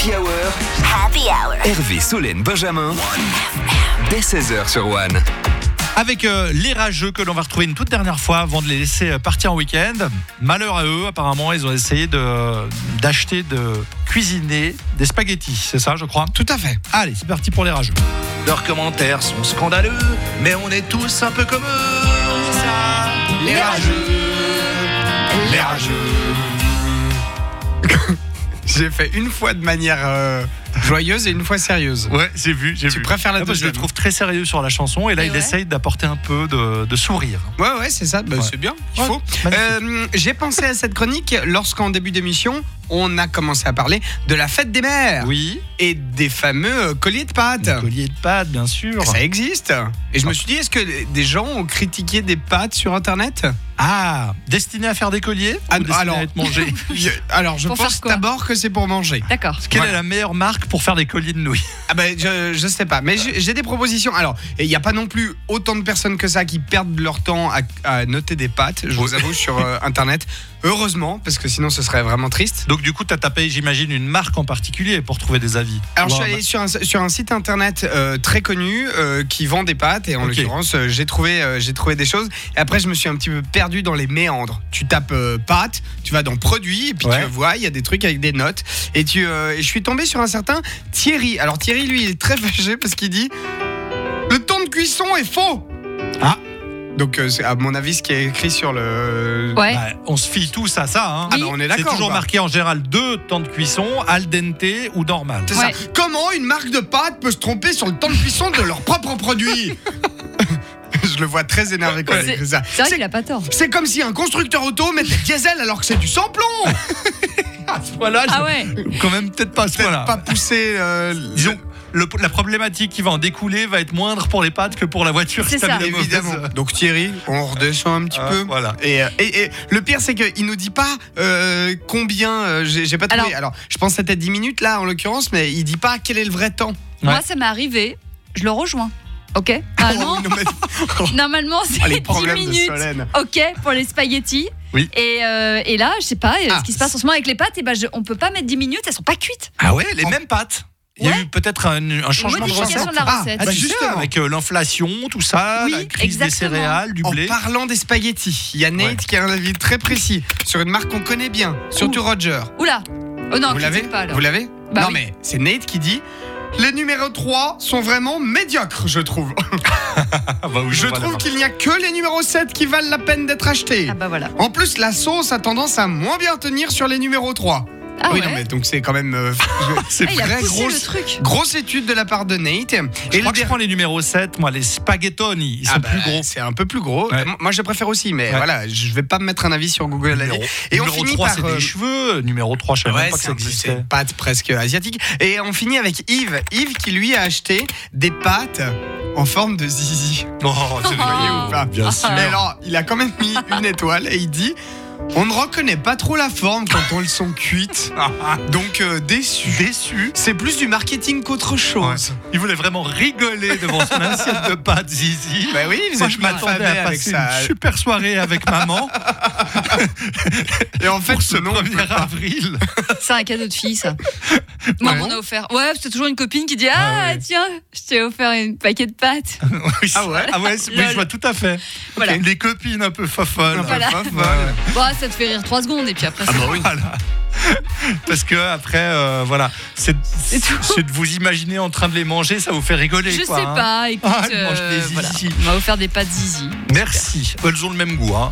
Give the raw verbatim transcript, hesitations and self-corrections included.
Happy Hour. Happy Hour. Hervé, Solène, Benjamin. Dès seize heures sur One. Avec euh, les rageux que l'on va retrouver une toute dernière fois avant de les laisser partir en week-end. Malheur à eux, apparemment, ils ont essayé de, d'acheter, de cuisiner des spaghettis. C'est ça, je crois? Tout à fait. Allez, c'est parti pour les rageux. Leurs commentaires sont scandaleux, mais on est tous un peu comme eux. C'est ça, les rageux, les rageux. J'ai fait une fois de manière euh, joyeuse et une fois sérieuse. Ouais, j'ai vu, j'ai Tu vu. préfères la Ah, parce que je deuxième. le trouve très sérieux sur la chanson et là, Et il ouais. essaye d'apporter un peu de, de sourire. Ouais, ouais, c'est ça. Bah, Ouais. C'est bien. Il Ouais, faut. magnifique. Euh, j'ai pensé à cette chronique lorsqu'en début d'émission, on a commencé à parler de la fête des mères Oui, et des fameux euh, colliers de pâtes. des colliers de pâtes, bien sûr. Ça existe. Et je me suis dit, est-ce que des gens ont critiqué des pâtes sur Internet? Ah, destiné à faire des colliers Ah, ou destiné alors- à être mangé? Je- Alors, je Pour pense faire quoi d'abord que c'est pour manger. D'accord. Quelle Voilà. est la meilleure marque pour faire des colliers de nouilles? Ah ben je, je sais pas, mais j'ai j'ai des propositions. Alors, il n'y a pas non plus autant de personnes que ça qui perdent leur temps à, à noter des pâtes, je vous avoue, sur euh, Internet. Heureusement, parce que sinon ce serait vraiment triste. Donc du coup, tu as tapé, j'imagine, une marque en particulier pour trouver des avis. Alors, je Bon, suis allé sur un, sur un site internet euh, très connu euh, qui vend des pâtes, et en Ok. l'occurrence, euh, j'ai trouvé, euh, j'ai trouvé des choses. Et après, je me suis un petit peu perdu dans les méandres. Tu tapes euh, pâtes, tu vas dans produits, et puis Ouais. tu vois, il y a des trucs avec des notes. Et, tu, euh, et je suis tombé sur un certain Thierry. Alors, Thierry, lui, il est très fâché parce qu'il dit le temps de cuisson est faux. Ah. Donc, euh, c'est à mon avis ce qui est écrit sur le. Ouais. bah, on se fie tous à ça. Hein. Ah, bah, on est C'est d'accord. toujours bah. marqué en général deux temps de cuisson, al dente ou normal. C'est Ouais. ça. Comment une marque de pâtes peut se tromper sur le temps de cuisson de leur propre produit? Je le vois très énervé quand il C'est- écrit ça. C'est vrai C'est- qu'il a pas tort. C'est comme si un constructeur auto mettait diesel alors que c'est du sans-plomb. À ce point-là, Ah ouais. quand même peut-être pas à ce point-là. Pas pousser. euh, Disons, le- la problématique qui va en découler va être moindre pour les pâtes que pour la voiture. C'est si t'as ça. mis la mauvaise- évidemment. Donc Thierry, on redescend un petit Ah, peu. voilà. Et, euh, et, et le pire, c'est qu'il nous dit pas euh, combien. euh, j'ai, j'ai pas trouvé. Alors, Alors- je pense que c'était dix minutes là en l'occurrence, mais il dit pas quel est le vrai temps. Moi, ça m'est arrivé. Je le rejoins. Ok. Normalement, Oh, non, mais- normalement Oh, c'est les dix problèmes de minutes. Solène. Ok pour les spaghettis. Oui. Et, euh, et là, je sais pas, Ah. ce qui se passe en ce moment avec les pâtes, et ben je, on peut pas mettre dix minutes, elles sont pas cuites. Ah ouais, les mêmes pâtes. Il y a Ouais. eu peut-être un, un changement de modification recette. de la Ah, recette. Ah, bah, tu sais, justement. avec euh, l'inflation, tout ça, Oui, la crise des exactement. céréales, du En blé. parlant des spaghettis, il y a Nate Ouais. qui a un avis très précis sur une marque qu'on connaît bien, surtout Roger. Oula. Oh non, Vous l'avez critique pas alors. Vous l'avez Bah Non oui. mais c'est Nate qui dit les numéros trois sont vraiment médiocres, je trouve. Ah bah oui, Je on va trouve l'avoir. qu'il n'y a que les numéros sept qui valent la peine d'être achetés. Ah bah voilà. En plus, la sauce a tendance à moins bien tenir sur les numéros trois. Ah oui, ouais. non, mais donc c'est quand même euh, C'est Ah, il a vrai, poussé grosse. le truc. grosse étude de la part de Nate. Je Et crois le que je der- prends les numéros sept, moi, les spaghettoni, ils sont Ah bah, plus gros. C'est un peu plus gros. Ouais. Moi, je préfère aussi, mais Ouais. voilà, je vais pas me mettre un avis sur Google. Numéro, Et on numéro finit trois, par, c'est euh, des cheveux. Numéro trois, je savais Ouais, même pas que c'est ça un peu- c'est existait. une pâte presque asiatique. Et on finit avec Yves. Yves qui lui a acheté des pâtes en forme de zizi. Oh, c'est Vous voyez ou pas bien sûr. Et alors, il a quand même mis une étoile et il dit on ne reconnaît pas trop la forme quand elles sont cuites. Donc euh, déçu. Déçu. C'est plus du marketing qu'autre chose. Il voulait vraiment rigoler devant son assiette de pâtes zizi. Bah oui, vous Moi, êtes je m'attendais malfamé à avec passer ça. une super soirée avec maman Et en fait, pour ce non, on peut premier pas. avril. C'est un cadeau de fille, ça. Moi, Ouais. on a offert. Ouais, c'est toujours une copine qui dit ah, Ah ouais. tiens, je t'ai offert une paquet de pâtes. Oui, Ah ouais ah ouais c'est- oui, Lol. je vois tout à fait. Voilà. Les copines un peu fofolles. Un peu Voilà. fofolle. Bon, ça te fait rire trois secondes et puis après. c'est- Voilà. Parce que après, euh, voilà, c'est C'est tout. c'est de vous imaginer en train de les manger, ça vous fait rigoler. Je quoi, sais hein. pas, écoute, Ah, elle mange des euh, zizi. voilà. On m'a offert des pâtes zizi. Merci. Elles ont le même goût. Hein.